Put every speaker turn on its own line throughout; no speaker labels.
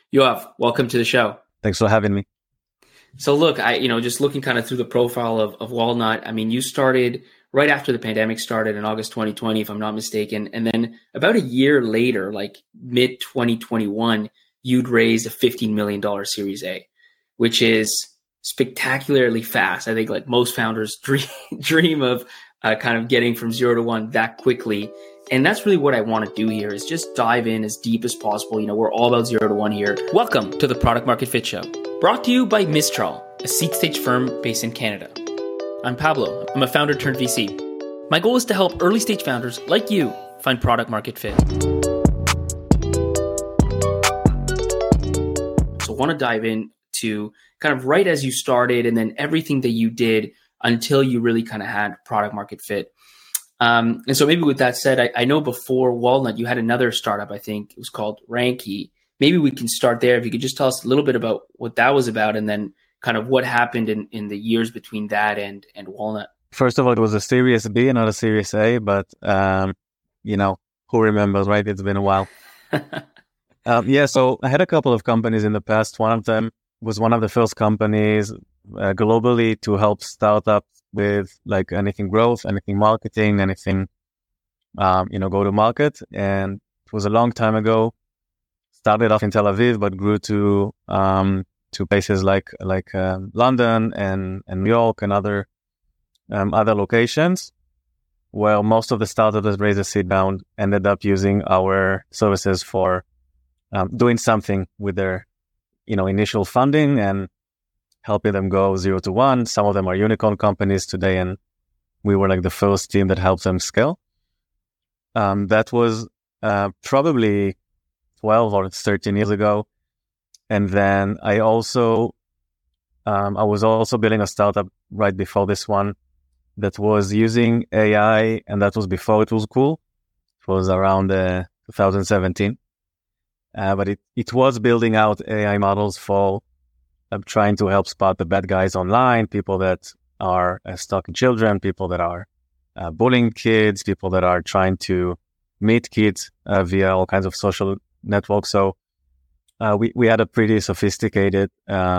Yoav, welcome to the show.
Thanks for having me.
So look, just looking kind of through the profile of Walnut, I mean, you started right after the pandemic started in August 2020, if I'm not mistaken. And then about a year later, like mid 2021, you'd raised a $15 million Series A, which is spectacularly fast. I think like most founders dream of kind of getting from 0 to 1 that quickly. And that's really what I want to do here is just dive in as deep as possible. We're all about 0 to 1 here. Welcome to the Product Market Fit Show, brought to you by Mistral, a seed stage firm based in Canada. I'm Pablo. I'm a founder turned VC. My goal is to help early stage founders like you find product market fit. So I want to dive into kind of right as you started and then everything that you did until you really kind of had product market fit. And so maybe with that said, I know before Walnut, you had another startup, I think it was called Ranky. Maybe we can start there. If you could just tell us a little bit about what that was about and then kind of what happened in the years between that and Walnut.
First of all, it was a Series B, not a Series A, but, who remembers, right? It's been a while. So I had a couple of companies in the past. One of them was one of the first companies globally to help startups with like anything growth, anything marketing, anything, go to market. And it was a long time ago. Started off in Tel Aviv, but grew to places like London and New York and other locations, where most of the startups that raised a seed round ended up using our services for doing something with their, initial funding and helping them go 0 to 1. Some of them are unicorn companies today, and we were like the first team that helped them scale. That was probably 12 or 13 years ago. And then I was also building a startup right before this one that was using AI, and that was before it was cool. It was around 2017. But it was building out AI models for trying to help spot the bad guys online, people that are stalking children, people that are bullying kids, people that are trying to meet kids via all kinds of social networks. So we had a pretty sophisticated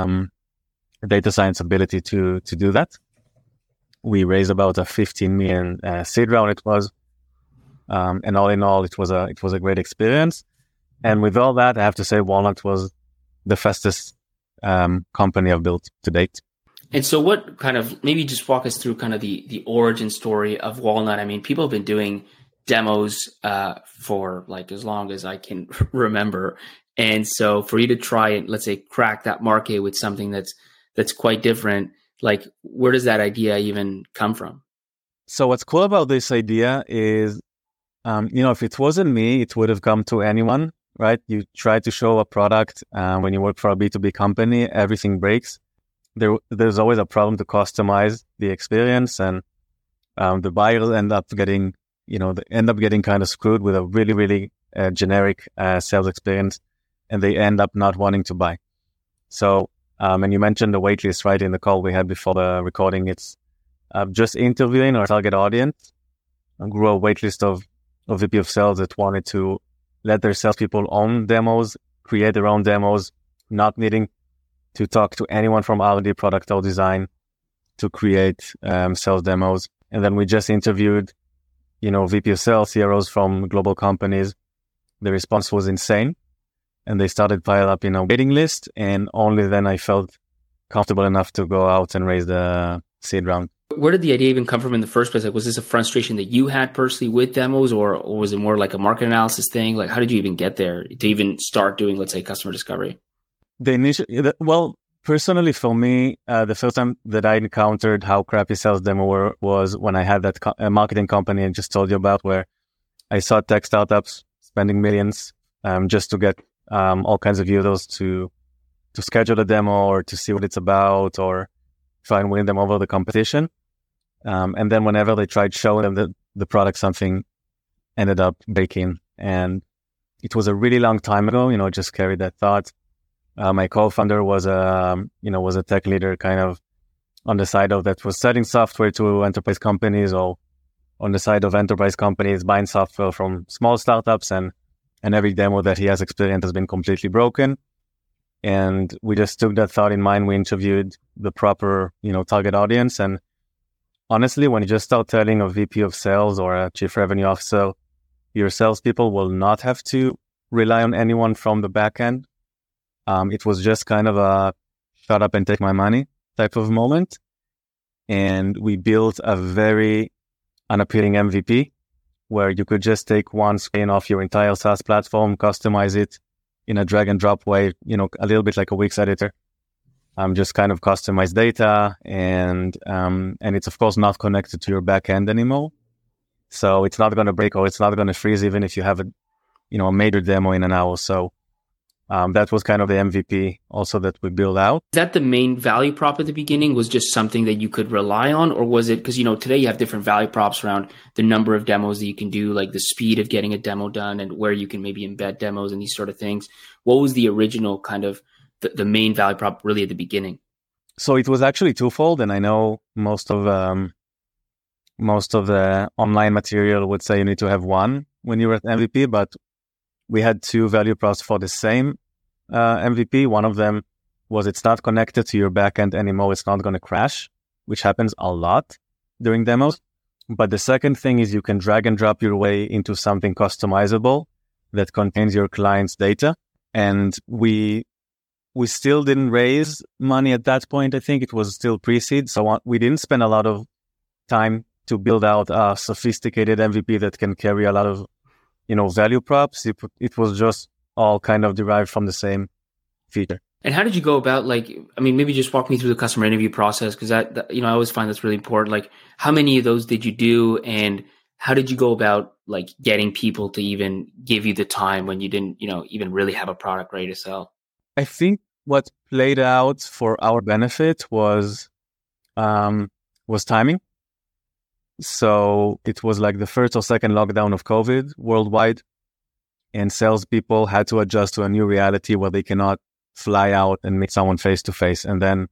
data science ability to do that. We raised about a 15 million seed round. It was, and all in all, it was a great experience. And with all that, I have to say, Walnut was the fastest company I've built to date.
And so, what kind of maybe just walk us through kind of the origin story of Walnut? I mean, people have been doing demos for like as long as I can remember. And so for you to try and let's say crack that market with something that's quite different, like where does that idea even come from?
So what's cool about this idea is, if it wasn't me, it would have come to anyone, right? You try to show a product when you work for a B2B company, everything breaks. There's always a problem to customize the experience, and the buyers end up getting kind of screwed with a really, really generic sales experience, and they end up not wanting to buy. So, and you mentioned the waitlist, right, in the call we had before the recording. It's just interviewing our target audience and grew a waitlist of VP of sales that wanted to let their salespeople own demos, create their own demos, not needing to talk to anyone from R&D, product or design to create sales demos. And then we just interviewed, VP of sales, CROs from global companies. The response was insane. And they started pile up in a waiting list. And only then I felt comfortable enough to go out and raise the seed round.
Where did the idea even come from in the first place? Like, was this a frustration that you had personally with demos, or was it more like a market analysis thing? Like, how did you even get there to even start doing, let's say, customer discovery?
Personally for me, the first time that I encountered how crappy sales demo was when I had that marketing company I just told you about, where I saw tech startups spending millions just to get all kinds of users to schedule a demo or to see what it's about or try and win them over the competition. And then whenever they tried showing them the product, something ended up breaking. And it was a really long time ago, just carried that thought. My co-founder was a tech leader kind of on the side of that was selling software to enterprise companies, or on the side of enterprise companies buying software from small startups, and every demo that he has experienced has been completely broken. And we just took that thought in mind. We interviewed the proper, target audience. And honestly, when you just start telling a VP of sales or a chief revenue officer, your salespeople will not have to rely on anyone from the back end. It was just kind of a shut up and take my money type of moment. And we built a very unappealing MVP where you could just take one screen off your entire SaaS platform, customize it in a drag and drop way, a little bit like a Wix editor. Just kind of customize data, and it's of course not connected to your back end anymore. So it's not going to break or it's not going to freeze even if you have a major demo in an hour. So that was kind of the MVP also that we built out.
Is that the main value prop at the beginning, was just something that you could rely on? Or was it, because, today you have different value props around the number of demos that you can do, like the speed of getting a demo done and where you can maybe embed demos and these sort of things. What was the original kind of the main value prop really at the beginning?
So it was actually twofold. And I know most of the online material would say you need to have one when you're at MVP, but we had two value props for the same MVP. One of them was it's not connected to your backend anymore. It's not going to crash, which happens a lot during demos. But the second thing is you can drag and drop your way into something customizable that contains your client's data. And we still didn't raise money at that point. I think it was still pre-seed. So we didn't spend a lot of time to build out a sophisticated MVP that can carry a lot of value props. It was just all kind of derived from the same feature.
And how did you go about, maybe just walk me through the customer interview process? Because that I always find that's really important. Like, how many of those did you do, and how did you go about getting people to even give you the time when you didn't, even really have a product ready to sell?
I think what played out for our benefit was timing. So it was like the first or second lockdown of COVID worldwide, and salespeople had to adjust to a new reality where they cannot fly out and meet someone face to face. And then,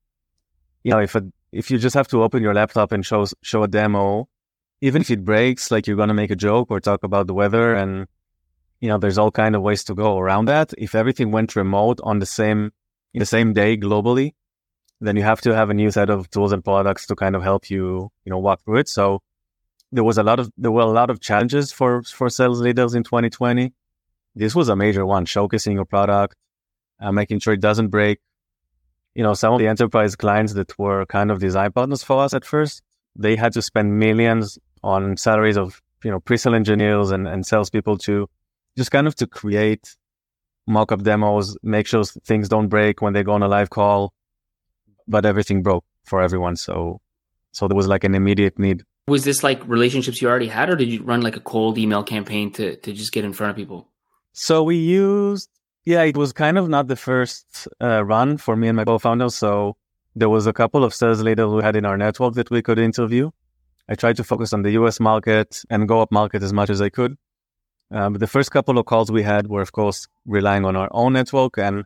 if you just have to open your laptop and show a demo, even if it breaks, like you're going to make a joke or talk about the weather, and there's all kind of ways to go around that. If everything went remote in the same day globally, then you have to have a new set of tools and products to kind of help you, walk through it. So there were a lot of challenges for sales leaders in 2020. This was a major one: showcasing your product, making sure it doesn't break. Some of the enterprise clients that were kind of design partners for us at first, they had to spend millions on salaries of, pre-sale engineers and salespeople to just kind of to create mock-up demos, make sure things don't break when they go on a live call. But everything broke for everyone. So there was an immediate need.
Was this relationships you already had, or did you run a cold email campaign to just get in front of people?
So we used, it was kind of not the first run for me and my co-founders. So there was a couple of sales leaders we had in our network that we could interview. I tried to focus on the US market and go up market as much as I could. But the first couple of calls we had were, of course, relying on our own network, and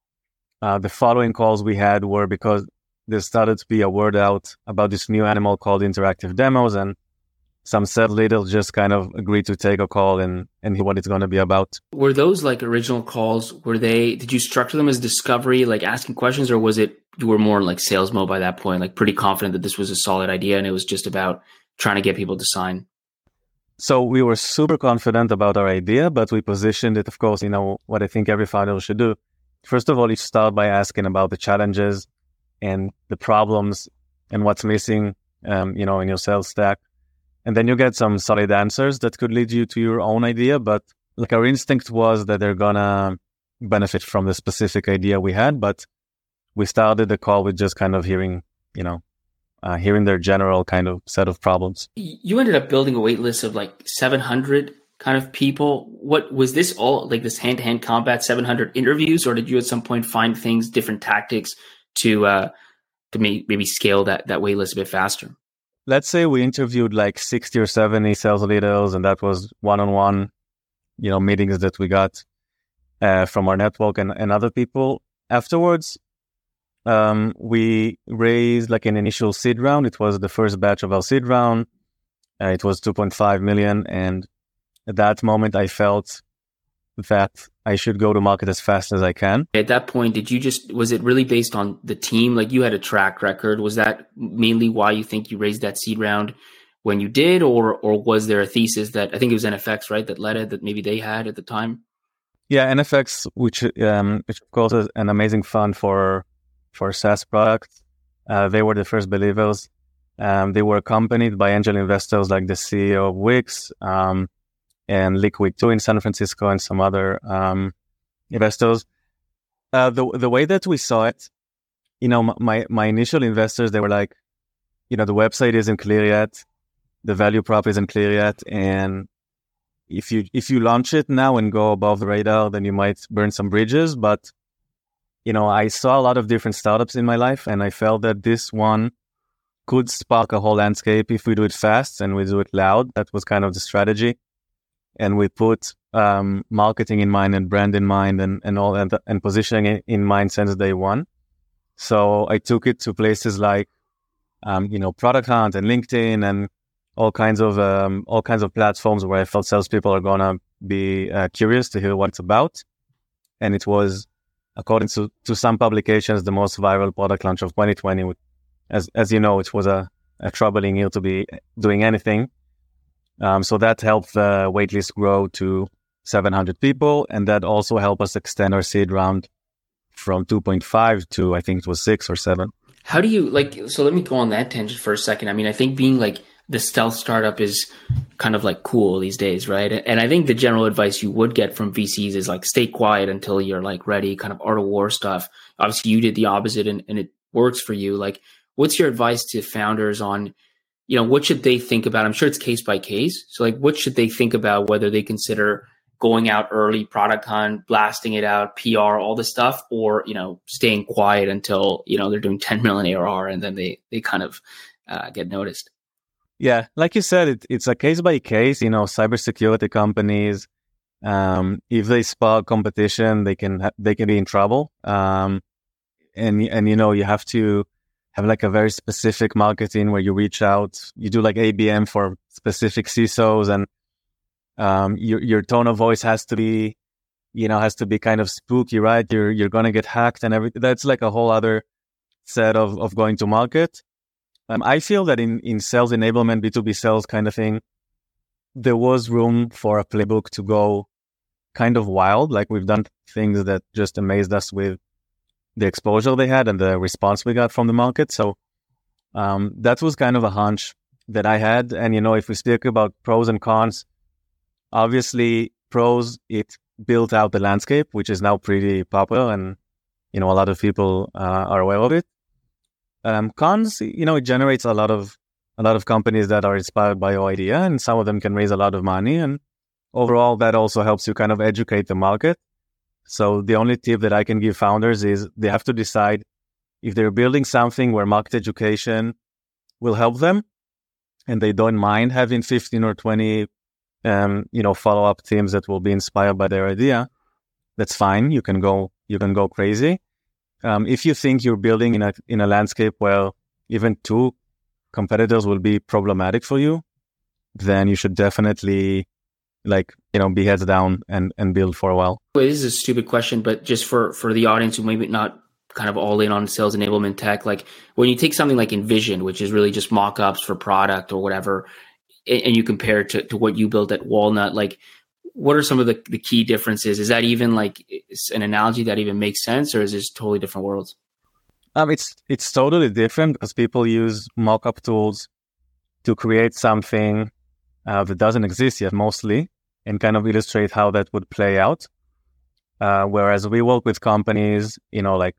the following calls we had were because there started to be a word out about this new animal called interactive demos, and some sales leaders just kind of agreed to take a call and hear what it's going to be about.
Were those original calls? Did you structure them as discovery, asking questions, or was it you were more in sales mode by that point, pretty confident that this was a solid idea and it was just about trying to get people to sign?
So we were super confident about our idea, but we positioned it, of course, what I think every founder should do. First of all, you start by asking about the challenges and the problems and what's missing, in your sales stack. And then you get some solid answers that could lead you to your own idea. But our instinct was that they're going to benefit from the specific idea we had. But we started the call with just kind of hearing their general kind of set of problems.
You ended up building a wait list of 700 kind of people. What was this all this hand-to-hand combat, 700 interviews, or did you at some point find different tactics to maybe scale that wait list a bit faster?
Let's say we interviewed 60 or 70 sales leaders, and that was one-on-one, meetings that we got from our network and other people. Afterwards, we raised an initial seed round. It was the first batch of our seed round. It was 2.5 million. And at that moment, I felt that I should go to market as fast as I can.
At that point, was it really based on the team? Like you had a track record. Was that mainly why you think you raised that seed round when you did? Or was there a thesis that, I think it was NFX, right, that led it, that maybe they had at the time?
Yeah, NFX, which of course is an amazing fund for SaaS products. They were the first believers. They were accompanied by angel investors like the CEO of Wix and Liquid 2 in San Francisco and some other investors. The way that we saw it, my initial investors, they were like, the website isn't clear yet, the value prop isn't clear yet, and if you launch it now and go above the radar, then you might burn some bridges. But I saw a lot of different startups in my life, and I felt that this one could spark a whole landscape if we do it fast and we do it loud. That was kind of the strategy. And we put marketing in mind and brand in mind and all and positioning in mind since day one. So I took it to places like, Product Hunt and LinkedIn and all kinds of platforms where I felt salespeople are gonna be curious to hear what it's about. And it was, according to some publications, the most viral product launch of 2020. As you know, it was a troubling year to be doing anything. So that helped the waitlist grow to 700 people, and that also helped us extend our seed round from 2.5 to, I think it was 6 or 7.
How do you so let me go on that tangent for a second. I mean, I think being like the stealth startup is kind of like cool these days, right? And I think the general advice you would get from VCs is like, stay quiet until you're like ready, kind of art of war stuff. Obviously you did the opposite and it works for you. Like, what's your advice to founders on, what should they think about? I'm sure it's case by case. So like, what should they think about, whether they consider going out early, Product Hunt, blasting it out, PR, all this stuff, or, staying quiet until, they're doing 10 million ARR and then they kind of get noticed?
Yeah, like you said, it's a case by case. Cybersecurity companies, if they spark competition, they can be in trouble. And you have to have like a very specific marketing where you reach out, you do like ABM for specific CISOs, and your tone of voice has to be kind of spooky, right? You're gonna get hacked and everything. That's like a whole other set of going to market. I feel that in sales enablement, B2B sales kind of thing, there was room for a playbook to go kind of wild. Like we've done things that just amazed us with the exposure they had and the response we got from the market. So that was kind of a hunch that I had. And, if we speak about pros and cons, obviously pros, it built out the landscape, which is now pretty popular. And, a lot of people are aware of it. Cons, it generates a lot of companies that are inspired by your idea, and some of them can raise a lot of money. And overall, that also helps you kind of educate the market. So the only tip that I can give founders is they have to decide if they're building something where market education will help them, and they don't mind having 15 or 20, follow-up teams that will be inspired by their idea. That's fine. You can go crazy. If you think you're building in a landscape where even 2 competitors will be problematic for you, then you should definitely be heads down and build for a while.
This is a stupid question, but just for the audience who maybe not kind of all in on sales enablement tech, like when you take something like InVision, which is really just mock-ups for product or whatever, and you compare it to what you built at Walnut, like what are some of the key differences? Is that even like an analogy that even makes sense, or is this totally different worlds?
It's totally different because people use mock-up tools to create something that doesn't exist yet mostly, and kind of illustrate how that would play out. Whereas we work with companies, like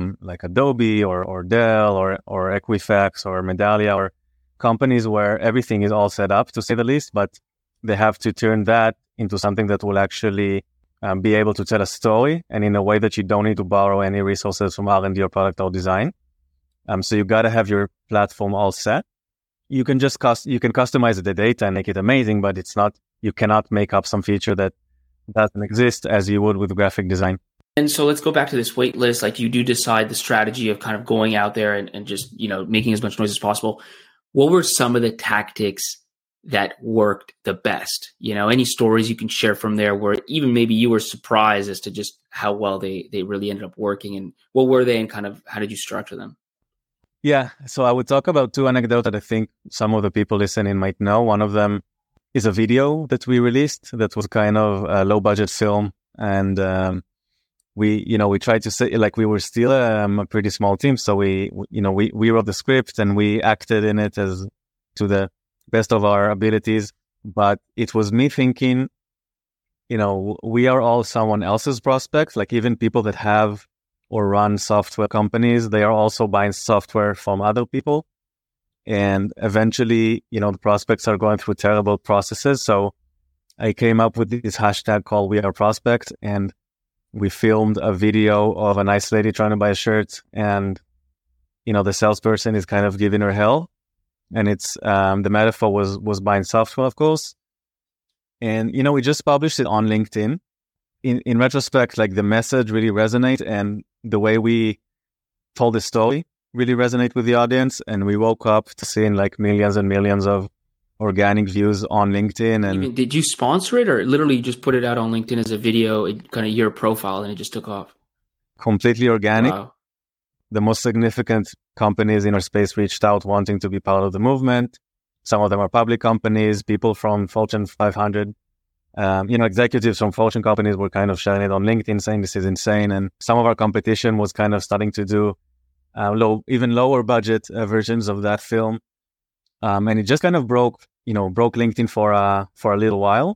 Adobe or Dell or Equifax or Medallia, or companies where everything is all set up, to say the least, but they have to turn that into something that will actually be able to tell a story, and in a way that you don't need to borrow any resources from R&D or product or design. So you got to have your platform all set. You can just customize the data and make it amazing, but you cannot make up some feature that doesn't exist as you would with graphic design.
And so let's go back to this wait list. Like, you do decide the strategy of kind of going out there and just, making as much noise as possible. What were some of the tactics that worked the best? You know, any stories you can share from there where even maybe you were surprised as to just how well they really ended up working, and what were they and kind of how did you structure them?
Yeah. So I would talk about two anecdotes that I think some of the people listening might know. One of them is a video that we released that was kind of a low budget film. And, we tried to say, like, we were still a pretty small team. So we wrote the script and we acted in it as to the best of our abilities. But it was me thinking, we are all someone else's prospects, like even people that have or run software companies, they are also buying software from other people. And eventually, the prospects are going through terrible processes. So I came up with this hashtag called We Are Prospect, and we filmed a video of a nice lady trying to buy a shirt, and, the salesperson is kind of giving her hell. And it's, the metaphor was buying software, of course. And, we just published it on LinkedIn. In retrospect, like the message really resonated, and the way we told the story really resonate with the audience. And we woke up to seeing like millions and millions of organic views on LinkedIn. And
did you sponsor it, or literally just put it out on LinkedIn as a video, kind of your profile, and it just took off?
Completely organic.
Wow.
The most significant companies in our space reached out wanting to be part of the movement. Some of them are public companies, people from Fortune 500. Executives from Fortune companies were kind of sharing it on LinkedIn saying this is insane. And some of our competition was kind of starting to do even lower budget versions of that film. And it just kind of broke LinkedIn for a little while.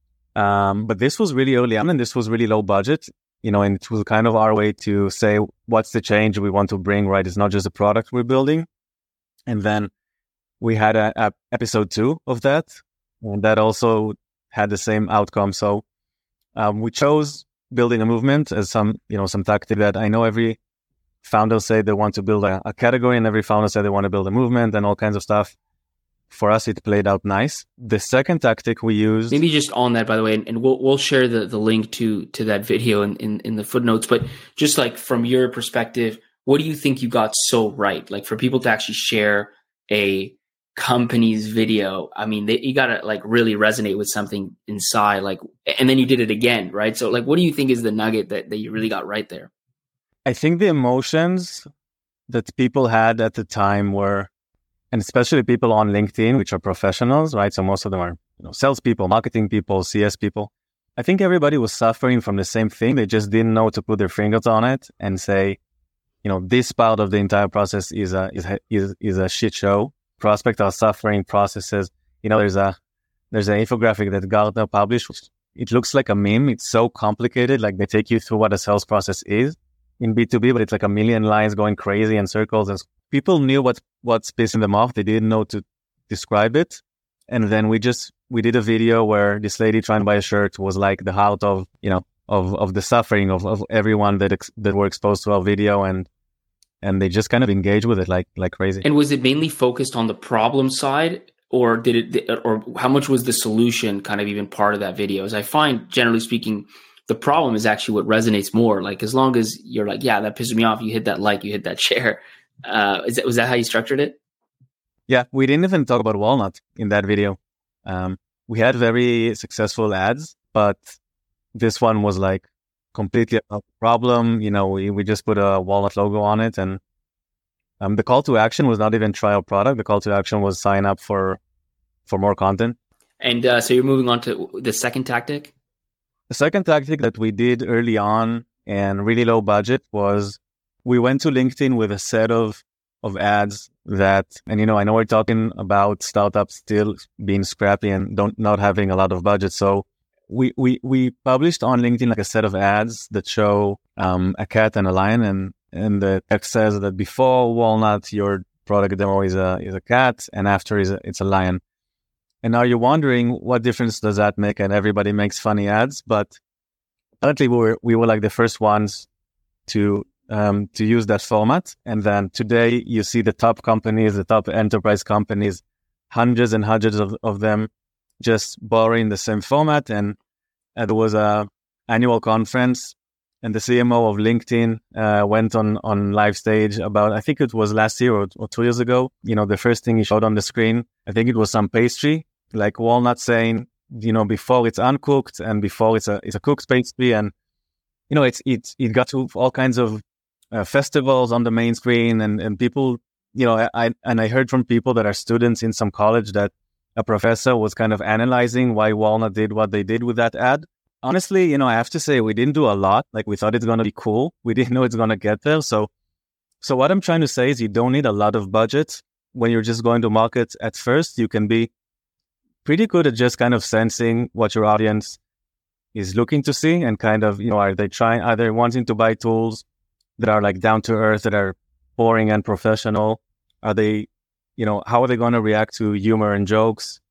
But this was really early on, and this was really low budget, and it was kind of our way to say, what's the change we want to bring, right? It's not just a product we're building. And then we had a episode 2 of that, and that also had the same outcome. So we chose building a movement as some tactic that I know every founder say they want to build a category, and every founder said they want to build a movement and all kinds of stuff. For us, it played out nice. The second tactic we used...
Maybe just on that, by the way, and we'll share the link to that video in the footnotes, but just like from your perspective, what do you think you got so right? Like for people to actually share a company's video, I mean, you got to like really resonate with something inside, like, and then you did it again, right? So like, what do you think is the nugget that you really got right there?
I think the emotions that people had at the time were, and especially people on LinkedIn, which are professionals, right? So most of them are, salespeople, marketing people, CS people. I think everybody was suffering from the same thing. They just didn't know to put their fingers on it and say, this part of the entire process is a shit show. Prospects are suffering processes. There's an infographic that Gartner published. It looks like a meme. It's so complicated. Like they take you through what a sales process is in B2B, but it's like a million lines going crazy in circles. And people knew what's pissing them off. They didn't know to describe it. And then we did a video where this lady trying to buy a shirt was like the heart of the suffering of everyone that were exposed to our video, and they just kind of engage with it like crazy.
And was it mainly focused on the problem side, or or how much was the solution kind of even part of that video? As I find, generally speaking, the problem is actually what resonates more. Like as long as you're like, yeah, that pisses me off, you hit that like, you hit that share. Was that how you structured it?
Yeah, we didn't even talk about Walnut in that video. We had very successful ads, but this one was like completely a problem. We just put a Walnut logo on it, and the call to action was not even try our product. The call to action was sign up for more content.
And so you're moving on to the second tactic?
The second tactic that we did early on and really low budget was we went to LinkedIn with a set of ads that, and I know we're talking about startups still being scrappy and not having a lot of budget. So we published on LinkedIn like a set of ads that show a cat and a lion, and the text says that before Walnut, your product demo is a cat, and after it's a lion. And now you're wondering what difference does that make? And everybody makes funny ads, but apparently we were like the first ones to use that format. And then today you see the top companies, the top enterprise companies, hundreds and hundreds of them just borrowing the same format. And there was a annual conference, and the CMO of LinkedIn went on live stage about, I think it was last year or 2 years ago. The first thing he showed on the screen, I think it was some pastry. like Walnut saying, before it's uncooked and before it's a cooked pastry, and it got to all kinds of festivals on the main screen, and people, I heard from people that are students in some college that a professor was kind of analyzing why Walnut did what they did with that ad. Honestly, I have to say we didn't do a lot. Like, we thought it's going to be cool. We didn't know it's going to get there. So what I'm trying to say is you don't need a lot of budget when you're just going to market at first. You can be pretty good at just kind of sensing what your audience is looking to see, and kind of, are they wanting to buy tools that are like down to earth, that are boring and professional? Are they, how are they going to react to humor and jokes?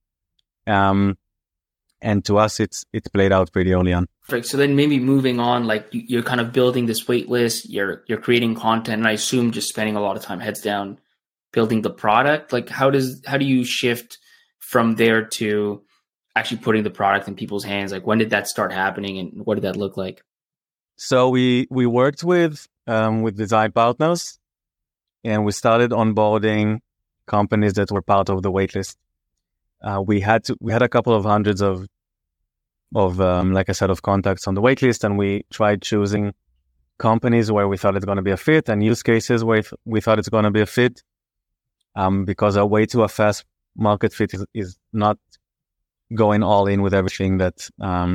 And to us, it's played out pretty early on.
Perfect. So then maybe moving on, like you're kind of building this wait list, you're creating content, and I assume just spending a lot of time heads down building the product. Like how do you shift from there to actually putting the product in people's hands? Like, when did that start happening, and what did that look like?
So we worked with design partners, and we started onboarding companies that were part of the waitlist. We had a couple of hundreds of like I said, of contacts on the waitlist, and we tried choosing companies where we thought it's going to be a fit, and use cases where we thought it's going to be a fit. Because a way to a fast market fit is not going all in with everything that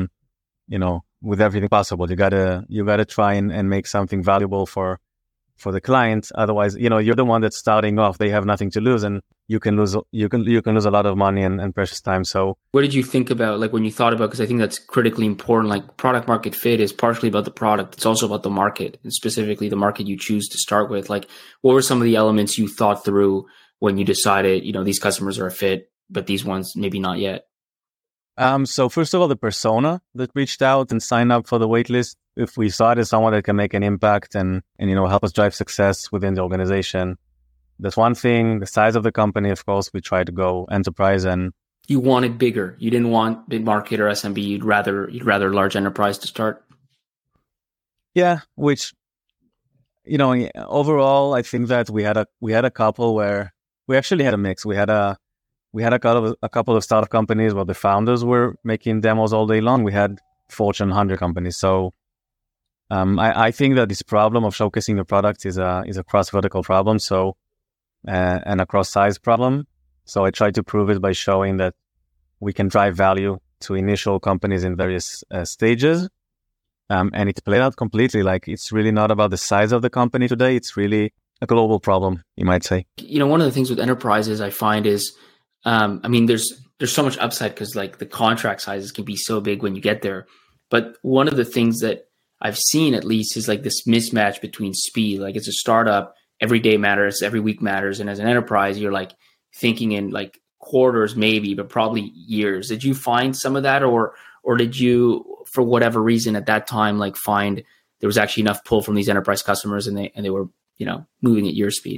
with everything possible. You gotta try and make something valuable for the client. Otherwise, you're the one that's starting off. They have nothing to lose, and you can lose a lot of money and precious time. So
what did you think about, like, when you thought about, because I think that's critically important, like product market fit is partially about the product. It's also about the market, and specifically the market you choose to start with. Like, what were some of the elements you thought through when you decided, these customers are a fit, but these ones maybe not yet?
So first of all, the persona that reached out and signed up for the waitlist, if we saw it as someone that can make an impact and help us drive success within the organization, that's one thing. The size of the company, of course, we try to go enterprise. And
you wanted bigger. You didn't want mid market or SMB. You'd rather large enterprise to start.
Yeah, which overall, I think that we had a couple where we actually had a mix. We had a couple of startup companies where the founders were making demos all day long. We had Fortune 100 companies. So I think that this problem of showcasing the product is a cross-vertical problem, and a cross-size problem. So I try to prove it by showing that we can drive value to initial companies in various stages. And it played out completely. Like, it's really not about the size of the company today. It's really a global problem, you might say.
One of the things with enterprises I find is, there's so much upside because, like, the contract sizes can be so big when you get there. But one of the things that I've seen, at least, is like this mismatch between speed. Like, it's a startup, every day matters, every week matters. And as an enterprise, you're like thinking in like quarters, maybe, but probably years. Did you find some of that, or did you, for whatever reason at that time, like, find there was actually enough pull from these enterprise customers and they were, moving at your speed?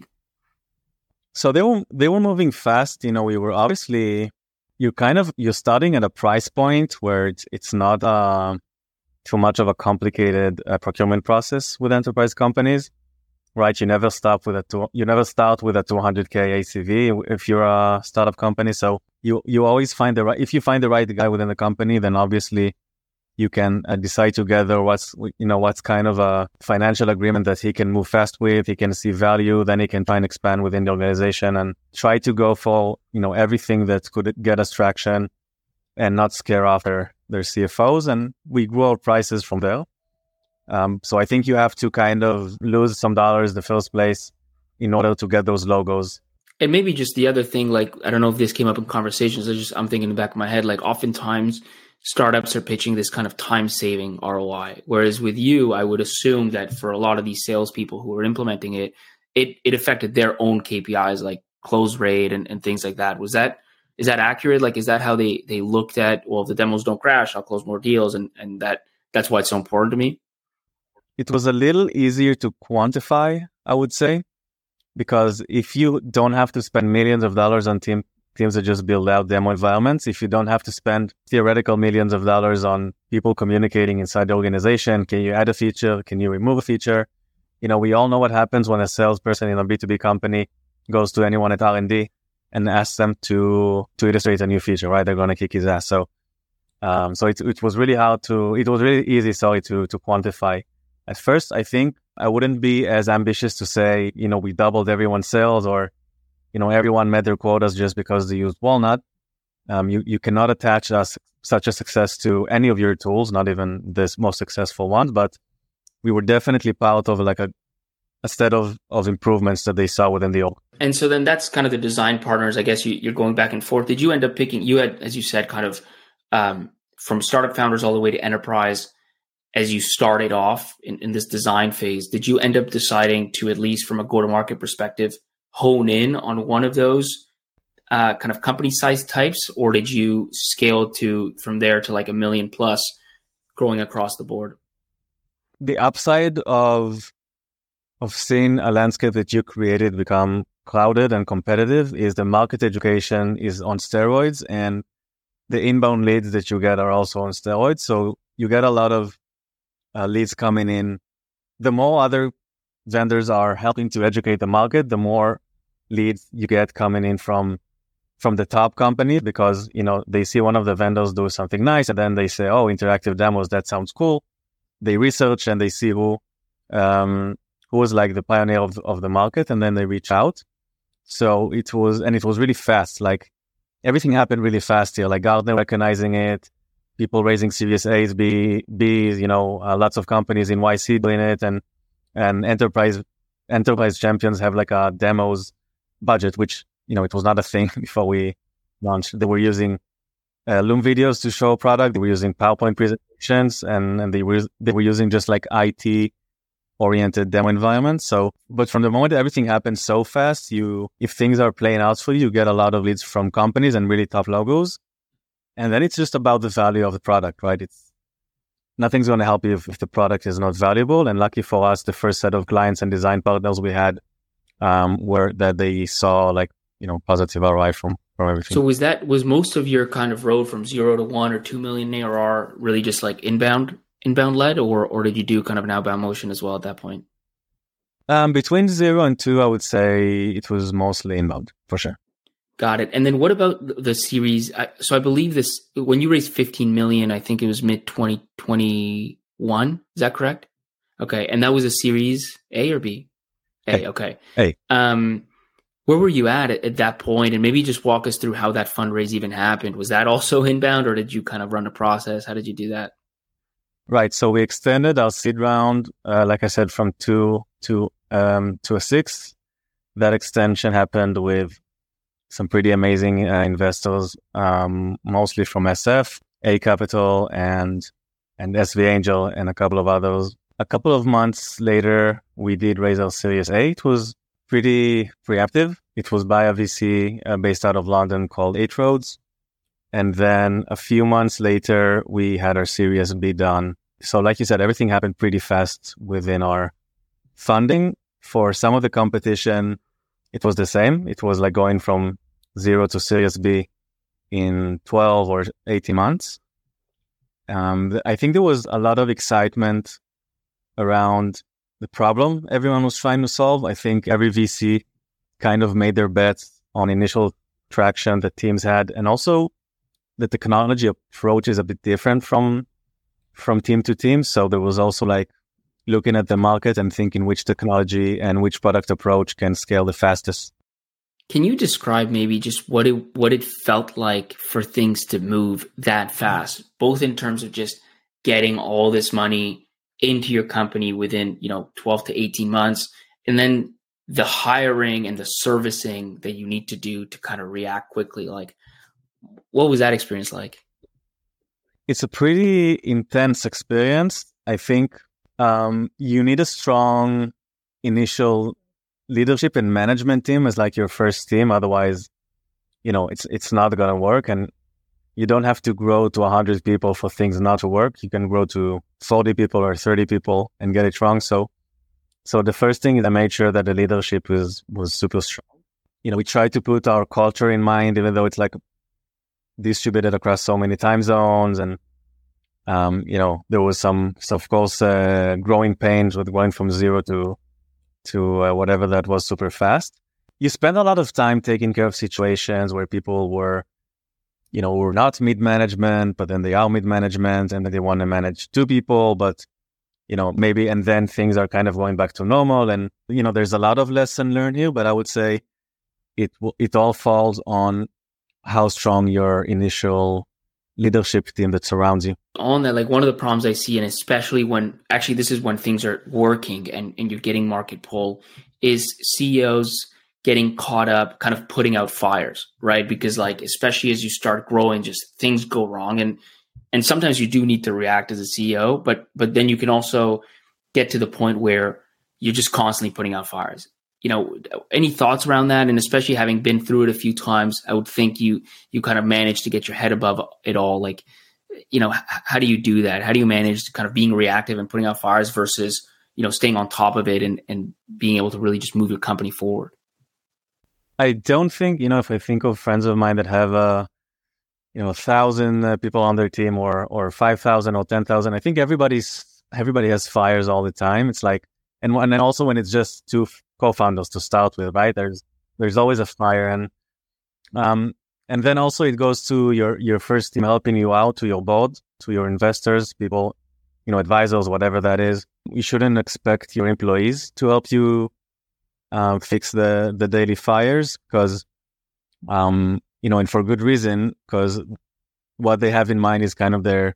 So they were moving fast. We were obviously, you're starting at a price point where it's not too much of a complicated procurement process with enterprise companies, right? You never start with a 200K ACV if you're a startup company. So you always find if you find the right guy within the company, then obviously you can decide together what's kind of a financial agreement that he can move fast with. He can see value, then he can try and expand within the organization and try to go for, everything that could get us traction and not scare off their CFOs. And we grew our prices from there. So I think you have to kind of lose some dollars in the first place in order to get those logos.
And maybe just the other thing, like, I don't know if this came up in conversations, I'm thinking in the back of my head, like, oftentimes startups are pitching this kind of time-saving ROI. Whereas with you, I would assume that for a lot of these salespeople who are implementing it, it affected their own KPIs, like close rate and things like that. Is that accurate? Like, is that how they looked at, well, if the demos don't crash, I'll close more deals, and that's why it's so important to me?
It was a little easier to quantify, I would say, because if you don't have to spend millions of dollars on teams that just build out demo environments, if you don't have to spend theoretical millions of dollars on people communicating inside the organization, can you add a feature? Can you remove a feature? We all know what happens when a salesperson in a B2B company goes to anyone at R&D and ask them to illustrate a new feature, right? They're going to kick his ass. So it was really it was really easy, to quantify. At first, I think I wouldn't be as ambitious to say, we doubled everyone's sales, or, everyone met their quotas just because they used Walnut. You cannot attach such a success to any of your tools, not even this most successful one, but we were definitely part of like a set of improvements that they saw within the org.
And so then that's kind of the design partners. I guess you're going back and forth. Did you end up picking, you had, as you said, kind of from startup founders all the way to enterprise, as you started off in this design phase, did you end up deciding to, at least from a go-to-market perspective, hone in on one of those kind of company size types, or did you scale from there to like 1 million plus growing across the board?
The upside of seeing a landscape that you created become crowded and competitive is the market education is on steroids, and the inbound leads that you get are also on steroids. So you get a lot of leads coming in. The more other vendors are helping to educate the market, the more leads you get coming in from the top companies, because, they see one of the vendors do something nice, and then they say, oh, interactive demos, that sounds cool. They research and they see who was like the pioneer of the market, and then they reach out. So it was really fast. Like everything happened really fast here, like Gartner recognizing it, people raising Series A's, B's, lots of companies in YC doing it, and enterprise champions have like a demos budget, which, it was not a thing before we launched. They were using Loom videos to show product. They were using PowerPoint presentations, and they were using just like IT oriented demo environments. So, but from the moment everything happens so fast, if things are playing out for you get a lot of leads from companies and really top logos. And then it's just about the value of the product, right? Nothing's going to help you if the product is not valuable. And lucky for us, the first set of clients and design partners we had were that they saw like, positive ROI from everything.
So was most of your kind of road from 0 to 1 or 2 million ARR really just like inbound led, or did you do kind of an outbound motion as well at that point?
Between 0 and 2, I would say it was mostly inbound for sure.
Got it. And then what about the series? So I believe this, when you raised 15 million, I think it was mid 2021. Is that correct? Okay. And that was a series A or B? A. Okay.
A.
Where were you at that point? And maybe just walk us through how that fundraise even happened. Was that also inbound, or did you kind of run a process? How did you do that?
Right. So we extended our seed round, like I said, from 2 to a 6. That extension happened with some pretty amazing investors, mostly from SF, A Capital, and SV Angel, and a couple of others. A couple of months later, we did raise our Series A. It was pretty preemptive. It was by a VC based out of London called 8 Roads. And then a few months later, we had our Series B done. So like you said, everything happened pretty fast within our funding. For some of the competition, it was the same. It was like going from 0 to Series B in 12 or 18 months. I think there was a lot of excitement around the problem everyone was trying to solve. I think every VC kind of made their bets on initial traction that teams had, and also the technology approach is a bit different from team to team. So there was also like looking at the market and thinking which technology and which product approach can scale the fastest.
Can you describe maybe just what it felt like for things to move that fast, both in terms of just getting all this money into your company within, 12 to 18 months, and then the hiring and the servicing that you need to do to kind of react quickly? Like, what was that experience like?
It's a pretty intense experience. I think you need a strong initial leadership and management team as like your first team. Otherwise, it's not going to work. And you don't have to grow to 100 people for things not to work. You can grow to 40 people or 30 people and get it wrong. So the first thing is I made sure that the leadership was super strong. We tried to put our culture in mind, even though it's like distributed across so many time zones. And, there was some, of course, growing pains with going from 0 to whatever that was super fast. you spend a lot of time taking care of situations where people were not mid-management, but then they are mid-management and then they want to manage two people, but, maybe, and then things are kind of going back to normal. And, there's a lot of lesson learned here, but I would say it all falls on how strong your initial leadership team that surrounds you.
On that, like one of the problems I see, and especially when actually this is when things are working and you're getting market pull, is CEOs getting caught up kind of putting out fires, right? Because like, especially as you start growing, just things go wrong. And sometimes you do need to react as a CEO, but then you can also get to the point where you're just constantly putting out fires. Any thoughts around that? And especially having been through it a few times, I would think you kind of manage to get your head above it all. Like, how do you do that? How do you manage to kind of being reactive and putting out fires versus, staying on top of it and being able to really just move your company forward?
I don't think, if I think of friends of mine that have 1,000 people on their team or 5,000 or 10,000, I think everybody has fires all the time. It's like, and then also when it's just two co-founders to start with, right? There's always a fire. And then also it goes to your first team helping you out, to your board, to your investors, people, advisors, whatever that is. You shouldn't expect your employees to help you fix the daily fires because, and for good reason, because what they have in mind is kind of their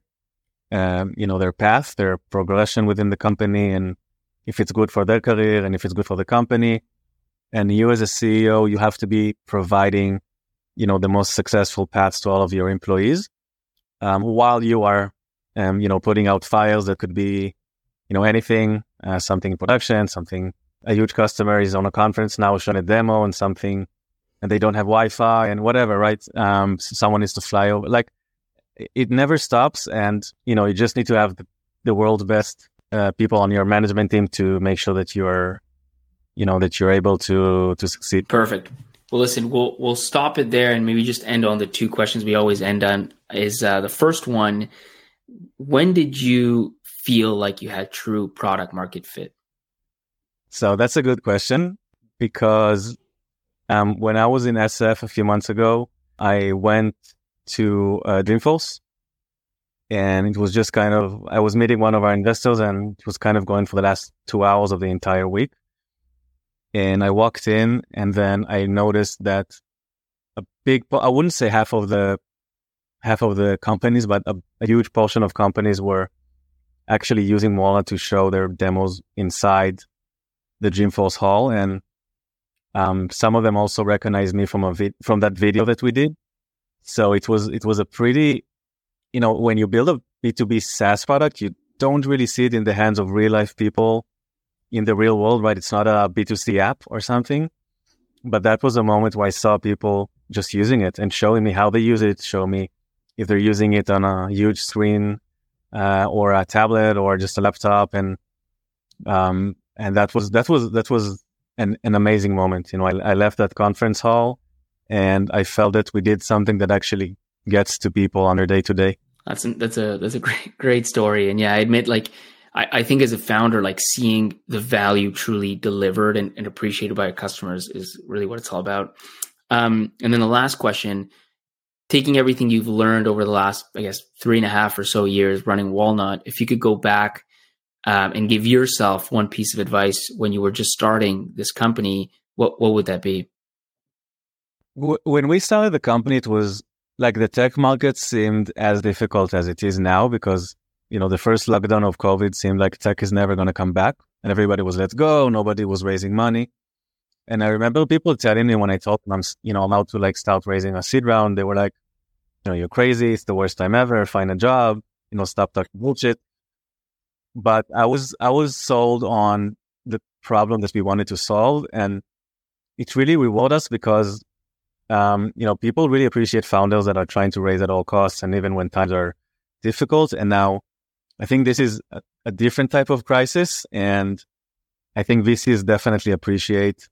path, their progression within the company, and if it's good for their career and if it's good for the company. And you as a CEO, you have to be providing, the most successful paths to all of your employees, while you are, putting out fires that could be, anything, something in production, something. A huge customer is on a conference now showing a demo and something, and they don't have Wi-Fi and whatever, right? Someone needs to fly over. Like, it never stops, and you just need to have the world's best people on your management team to make sure that you're able to succeed.
Perfect. Well, listen, we'll stop it there and maybe just end on the two questions we always end on. Is the first one, when did you feel like you had true product market fit?
So that's a good question because when I was in SF a few months ago, I went to Dreamforce, and it was just kind of, I was meeting one of our investors, and it was kind of going for the last 2 hours of the entire week. And I walked in, and then I noticed that I wouldn't say half of the companies, but a huge portion of companies were actually using Walnut to show their demos inside the Dreamforce hall. And some of them also recognized me from that video that we did. So it was a pretty, when you build a B2B SaaS product, you don't really see it in the hands of real life people in the real world, right? It's not a B2C app or something. But that was a moment where I saw people just using it and showing me how they use it, show me if they're using it on a huge screen or a tablet or just a laptop. And that was an amazing moment. I left that conference hall and I felt that we did something that actually gets to people on their day to day.
That's a great story. And yeah, I admit, like, I think as a founder, like seeing the value truly delivered and appreciated by your customers is really what it's all about. And then the last question, taking everything you've learned over the last, I guess, 3.5 or so years running Walnut, if you could go back and give yourself one piece of advice when you were just starting this company, what would that be?
When we started the company, it was like the tech market seemed as difficult as it is now because, the first lockdown of COVID seemed like tech is never going to come back and everybody was let go. Nobody was raising money. And I remember people telling me when I told them, I'm about to like start raising a seed round, they were like, you're crazy. It's the worst time ever. Find a job, stop talking bullshit. But I was sold on the problem that we wanted to solve. And it really rewarded us because, people really appreciate founders that are trying to raise at all costs. And even when times are difficult. And now I think this is a different type of crisis. And I think VCs definitely appreciate,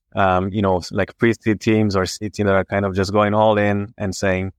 like pre-seed teams or seed teams that are kind of just going all in and saying,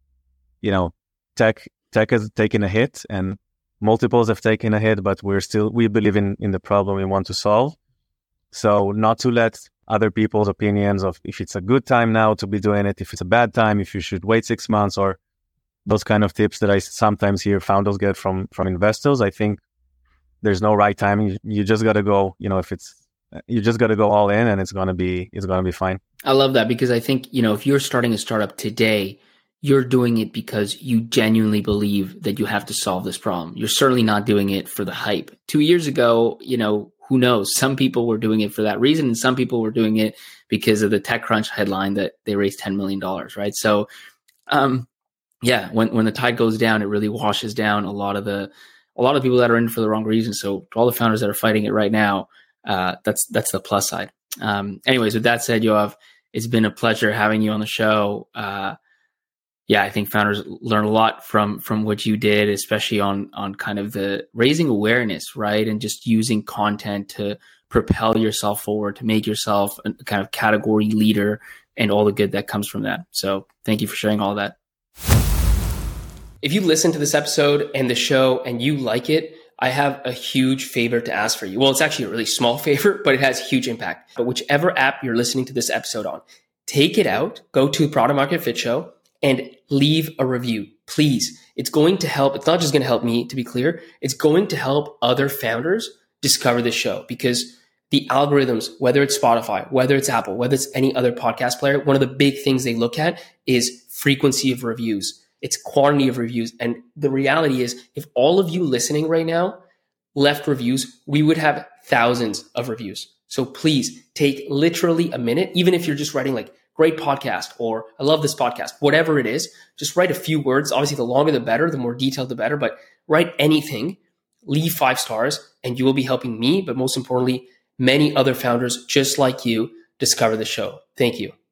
tech has taken a hit and multiples have taken a hit, but we believe in the problem we want to solve. So not to let other people's opinions of if it's a good time now to be doing it, if it's a bad time, if you should wait 6 months, or those kind of tips that I sometimes hear founders get from investors. I think there's no right time. You just got to go, you just got to go all in, and it's going to be fine.
I love that, because I think, if you're starting a startup today, you're doing it because you genuinely believe that you have to solve this problem. You're certainly not doing it for the hype. 2 years ago, who knows? Some people were doing it for that reason, and some people were doing it because of the TechCrunch headline that they raised $10 million, right? So, when the tide goes down, it really washes down a lot of people that are in it for the wrong reasons. So to all the founders that are fighting it right now, that's the plus side. Anyways, with that said, Yoav, it's been a pleasure having you on the show. I think founders learn a lot from what you did, especially on kind of the raising awareness, right? And just using content to propel yourself forward, to make yourself a kind of category leader, and all the good that comes from that. So thank you for sharing all that. If you listen to this episode and the show and you like it, I have a huge favor to ask for you. Well, it's actually a really small favor, but it has huge impact. But whichever app you're listening to this episode on, take it out, go to Product Market Fit Show, and leave a review, please. It's going to help. It's not just going to help me, to be clear. It's going to help other founders discover this show, because the algorithms, whether it's Spotify, whether it's Apple, whether it's any other podcast player, one of the big things they look at is frequency of reviews. It's quantity of reviews. And the reality is, if all of you listening right now left reviews, we would have thousands of reviews. So please take literally a minute, even if you're just writing like great podcast or I love this podcast, whatever it is, just write a few words. Obviously, the longer the better, the more detailed the better, but write anything, leave 5 stars, and you will be helping me, but most importantly, many other founders just like you discover the show. Thank you.